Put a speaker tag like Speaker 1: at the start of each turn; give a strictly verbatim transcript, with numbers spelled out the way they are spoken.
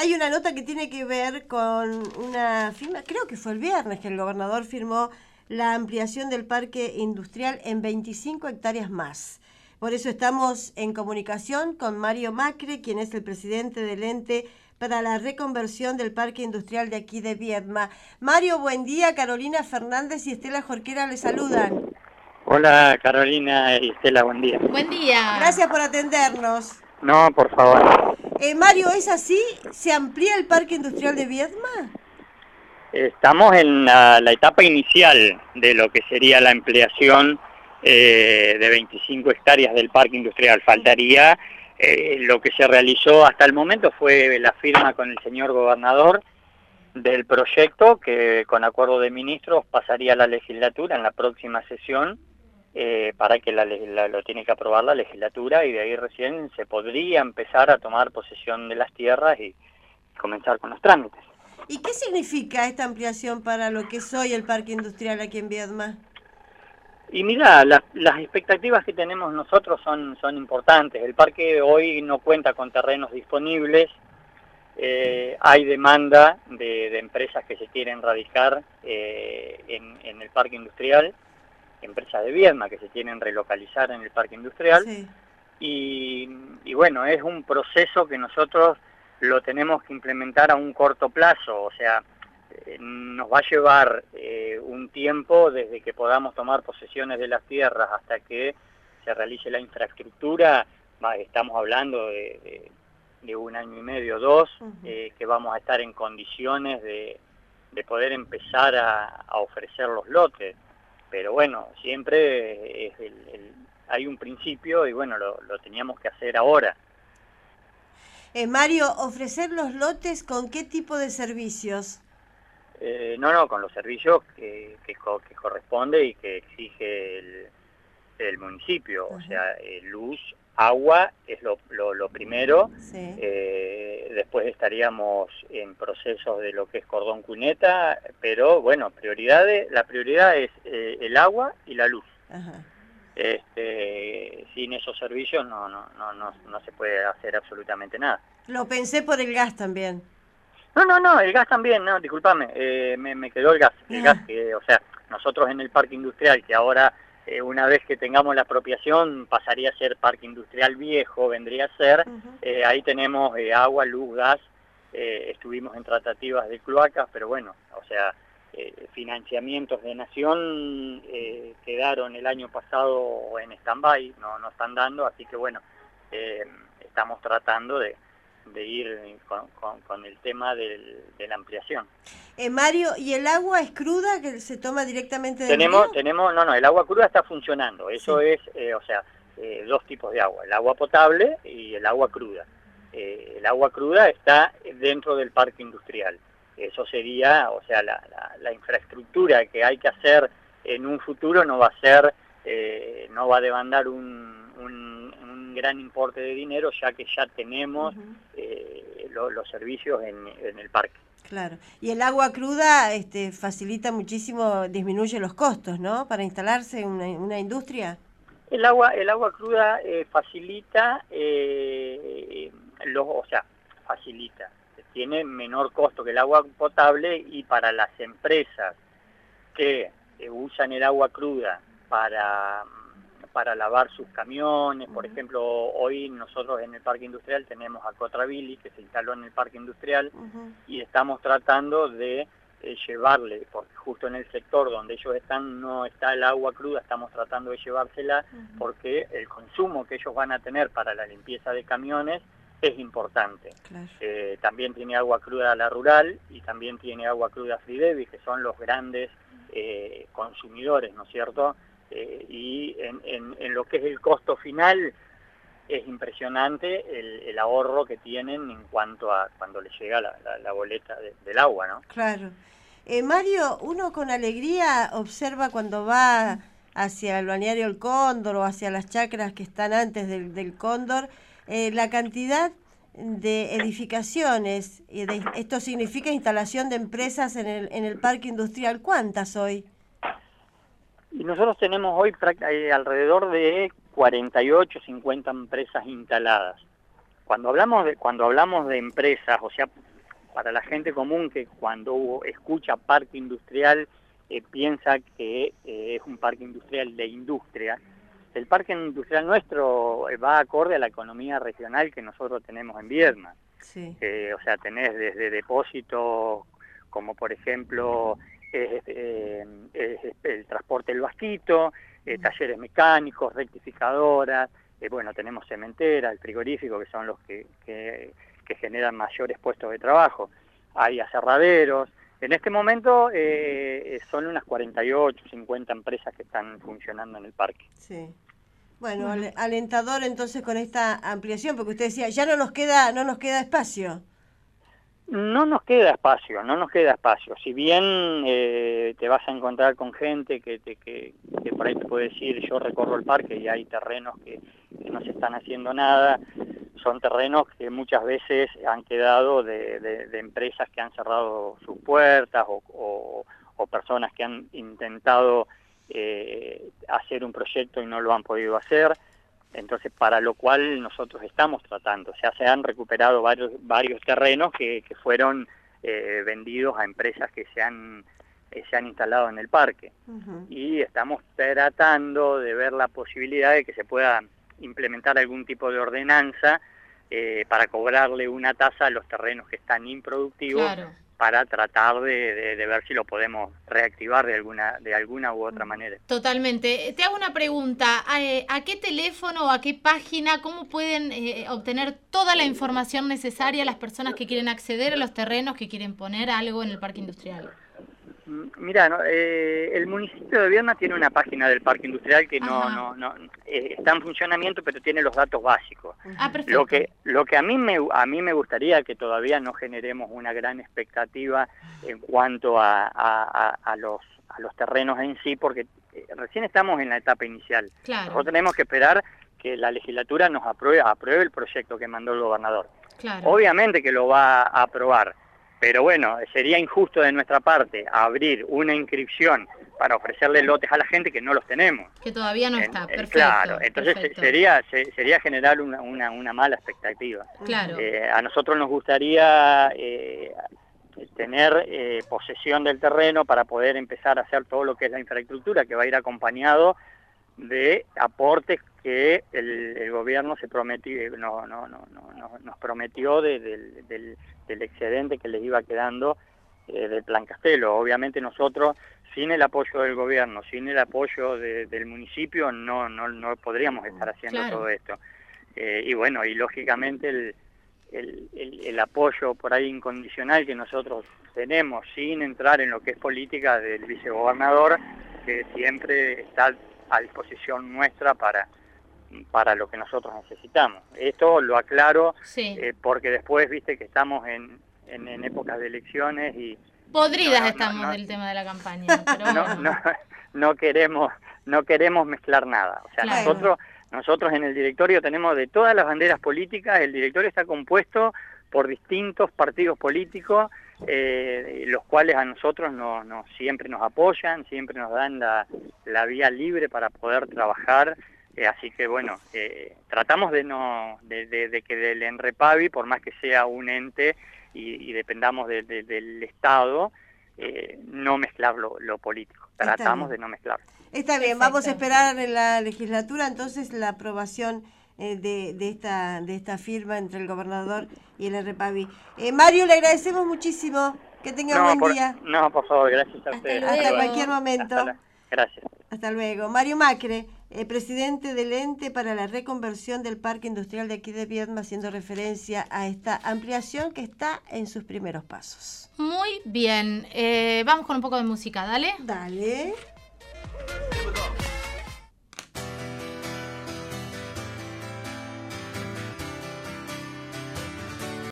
Speaker 1: Hay una nota que tiene que ver con una firma, creo que fue el viernes que el gobernador firmó la ampliación del parque industrial en veinticinco hectáreas más. Por eso estamos en comunicación con Mario Macre, quien es el presidente del ente para la reconversión del parque industrial de aquí de Viedma. Mario, buen día. Carolina Fernández y Estela Jorquera le saludan.
Speaker 2: Hola Carolina y Estela, buen día.
Speaker 3: Buen día.
Speaker 1: Gracias por atendernos.
Speaker 2: No, por favor.
Speaker 1: Eh, Mario, ¿es así? ¿Se amplía el parque industrial de Viedma?
Speaker 2: Estamos en la, la etapa inicial de lo que sería la ampliación eh, de veinticinco hectáreas del parque industrial. Faltaría, eh, lo que se realizó hasta el momento fue la firma con el señor gobernador del proyecto que con acuerdo de ministros pasaría a la legislatura en la próxima sesión eh, para que la, la, lo tiene que aprobar la legislatura y de ahí recién se podría empezar a tomar posesión de las tierras y comenzar con los trámites.
Speaker 1: ¿Y qué significa esta ampliación para lo que es hoy el parque industrial aquí en Viedma?
Speaker 2: Y mira, la, las expectativas que tenemos nosotros son, son importantes. El parque hoy no cuenta con terrenos disponibles, eh, hay demanda de, de empresas que se quieren radicar eh, en, en el parque industrial, empresas de Viedma que se quieren relocalizar en el parque industrial,
Speaker 1: Sí.
Speaker 2: y, y bueno, es un proceso que nosotros lo tenemos que implementar a un corto plazo, o sea, eh, nos va a llevar eh, un tiempo desde que podamos tomar posesiones de las tierras hasta que se realice la infraestructura, va, estamos hablando de, de, de un año y medio, dos, uh-huh. eh, que vamos a estar en condiciones de, de poder empezar a, a ofrecer los lotes. Pero bueno, siempre es el, el, hay un principio y bueno, lo, lo teníamos que hacer ahora.
Speaker 1: Eh, Mario, ¿ofrecer los lotes con qué tipo de servicios?
Speaker 2: Eh, no, no, con los servicios que, que, que corresponde y que exige el, el municipio. Uh-huh. O sea, eh, luz, agua es lo, lo, lo primero.
Speaker 1: Sí.
Speaker 2: Eh, después estaríamos en procesos de lo que es cordón cuneta, pero bueno, prioridades, la prioridad es eh, el agua y la luz.
Speaker 1: Uh-huh.
Speaker 2: Este, sin esos servicios no, no, no, no, no se puede hacer absolutamente nada.
Speaker 1: Lo pensé por el gas también.
Speaker 2: No, no, no, el gas también, no, discúlpame, eh, me, me quedó el gas, el
Speaker 1: Ah.
Speaker 2: gas que, o sea, nosotros en el parque industrial, que ahora, eh, una vez que tengamos la apropiación, pasaría a ser parque industrial viejo, vendría a ser, uh-huh. eh, ahí tenemos eh, agua, luz, gas, eh, estuvimos en tratativas de cloacas, pero bueno, o sea, eh, financiamientos de nación eh, quedaron el año pasado en stand-by, no, no están dando, así que bueno, eh, estamos tratando de de ir con, con, con el tema del, de la ampliación.
Speaker 1: Eh, Mario, ¿y el agua es cruda que se toma directamente del
Speaker 2: tenemos,
Speaker 1: río?
Speaker 2: Tenemos, no, no, el agua cruda está funcionando, eso sí. es, eh, o sea, eh, dos tipos de agua, el agua potable y el agua cruda. Eh, el agua cruda está dentro del parque industrial, eso sería, o sea, la, la, la infraestructura que hay que hacer en un futuro no va a ser, eh, no va a demandar un, un gran importe de dinero, ya que ya tenemos uh-huh. eh, lo, los servicios en, en el parque.
Speaker 1: Claro. Y el agua cruda este, facilita muchísimo, disminuye los costos, ¿no? Para instalarse una, una industria.
Speaker 2: El agua, el agua cruda eh, facilita, eh, los, o sea, facilita, tiene menor costo que el agua potable y para las empresas que eh, usan el agua cruda para para lavar sus camiones, por uh-huh. ejemplo, hoy nosotros en el parque industrial tenemos a Cotravili, que se instaló en el parque industrial, uh-huh. y estamos tratando de eh, llevarle, porque justo en el sector donde ellos están no está el agua cruda, estamos tratando de llevársela, uh-huh. porque el consumo que ellos van a tener para la limpieza de camiones es importante.
Speaker 1: Claro.
Speaker 2: Eh, también tiene agua cruda la rural, y también tiene agua cruda Fridevi, que son los grandes eh, consumidores, ¿no es cierto?, Eh, y en, en, en lo que es el costo final es impresionante el, el ahorro que tienen en cuanto a cuando les llega la, la, la boleta de, del agua, ¿no?
Speaker 1: Claro. Eh, Mario, uno con alegría observa cuando va hacia el balneario El Cóndor o hacia las chacras que están antes del, del Cóndor, eh, la cantidad de edificaciones, y de, esto significa instalación de empresas en el, en el parque industrial. ¿Cuántas hoy?
Speaker 2: Y nosotros tenemos hoy alrededor de cuarenta y ocho, cincuenta empresas instaladas. cuando hablamos de, cuando hablamos de empresas, o sea, para la gente común que cuando escucha parque industrial eh, piensa que eh, es un parque industrial de industria, el parque industrial nuestro va acorde a la economía regional que nosotros tenemos en Viedma.
Speaker 1: Sí.
Speaker 2: Eh, o sea, tenés desde depósitos como por ejemplo eh, eh, eh, el transporte del Basquito, eh, talleres mecánicos, rectificadoras, eh, bueno, tenemos cementera, el frigorífico, que son los que, que, que generan mayores puestos de trabajo. Hay aserraderos. En este momento eh, son unas cuarenta y ocho, cincuenta empresas que están funcionando en el parque.
Speaker 1: Sí. Bueno, uh-huh. alentador entonces con esta ampliación, porque usted decía, ya no nos queda, no nos queda espacio.
Speaker 2: No nos queda espacio, no nos queda espacio. Si bien eh, te vas a encontrar con gente que, te, que, que por ahí te puede decir, yo recorro el parque y hay terrenos que, que no se están haciendo nada, son terrenos que muchas veces han quedado de, de, de empresas que han cerrado sus puertas o, o, o personas que han intentado eh, hacer un proyecto y no lo han podido hacer. Entonces, para lo cual nosotros estamos tratando. O sea, se han recuperado varios varios terrenos que, que fueron eh, vendidos a empresas que se han, eh, se han instalado en el parque. Uh-huh. Y estamos tratando de ver la posibilidad de que se pueda implementar algún tipo de ordenanza eh, para cobrarle una tasa a los terrenos que están improductivos, claro, para tratar de, de, de ver si lo podemos reactivar de alguna de alguna u otra manera.
Speaker 3: Totalmente. Te hago una pregunta. ¿A, a qué teléfono o a qué página, cómo pueden eh, obtener toda la información necesaria las personas que quieren acceder a los terrenos, que quieren poner algo en el parque industrial?
Speaker 2: Mira, no, eh, el municipio de Viedma tiene una página del parque industrial que no, no, no eh, está en funcionamiento, pero tiene los datos básicos.
Speaker 3: Ah, perfecto.
Speaker 2: Lo que, lo que a mí me, a mí me gustaría que todavía no generemos una gran expectativa en cuanto a, a, a, a los a los terrenos en sí, porque eh, recién estamos en la etapa inicial.
Speaker 3: Claro.
Speaker 2: Nosotros tenemos que esperar que la legislatura nos apruebe, apruebe el proyecto que mandó el gobernador.
Speaker 3: Claro.
Speaker 2: Obviamente que lo va a aprobar. Pero bueno, sería injusto de nuestra parte abrir una inscripción para ofrecerle lotes a la gente que no los tenemos.
Speaker 3: Que todavía no está,
Speaker 2: en,
Speaker 3: perfecto.
Speaker 2: Claro, entonces
Speaker 3: perfecto.
Speaker 2: sería se, sería generar una, una, una mala expectativa.
Speaker 3: Claro.
Speaker 2: Eh, a nosotros nos gustaría eh, tener eh, posesión del terreno para poder empezar a hacer todo lo que es la infraestructura, que va a ir acompañado de aportes que el, el gobierno se prometió, no, no, no, no, no, nos prometió de, de, del, del excedente que les iba quedando eh, del Plan Castelo. Obviamente nosotros, sin el apoyo del gobierno, sin el apoyo de, del municipio, no, no, no podríamos estar haciendo claro. todo esto. Eh, y bueno, y lógicamente el, el, el, el apoyo por ahí incondicional que nosotros tenemos, sin entrar en lo que es política del vicegobernador, que siempre está a disposición nuestra para para lo que nosotros necesitamos. Esto lo aclaro
Speaker 3: sí.
Speaker 2: eh, porque después, viste, que estamos en, en, en épocas de elecciones y...
Speaker 3: Podridas no, no,
Speaker 2: no,
Speaker 3: estamos
Speaker 2: no,
Speaker 3: del tema de la campaña, pero
Speaker 2: no,
Speaker 3: bueno.
Speaker 2: no, no queremos no queremos mezclar nada. O sea,
Speaker 3: claro.
Speaker 2: nosotros nosotros en el directorio tenemos de todas las banderas políticas, el directorio está compuesto por distintos partidos políticos, eh, los cuales a nosotros no, no, siempre nos apoyan, siempre nos dan la, la vía libre para poder trabajar. Eh, así que bueno, eh, tratamos de no de, de, de que del Enrepavi, por más que sea un ente y, y dependamos de, de, del Estado, eh, no mezclar lo, lo político. Tratamos de no mezclar.
Speaker 1: Está bien,
Speaker 3: Perfecto.
Speaker 1: Vamos a esperar en la legislatura entonces la aprobación eh, de, de esta de esta firma entre el gobernador y el Enrepavi. Eh, Mario, le agradecemos muchísimo. Que tenga
Speaker 2: no,
Speaker 1: buen
Speaker 2: por,
Speaker 1: día.
Speaker 2: No, por favor, gracias a
Speaker 3: Hasta
Speaker 2: ustedes.
Speaker 3: luego.
Speaker 1: Hasta cualquier momento.
Speaker 2: Hasta la, gracias.
Speaker 1: Hasta luego. Mario Macre, eh, presidente del ente para la reconversión del parque industrial de aquí de Viedma, haciendo referencia a esta ampliación que está en sus primeros pasos.
Speaker 3: Muy bien. Eh, vamos con un poco de música, dale.
Speaker 1: Dale.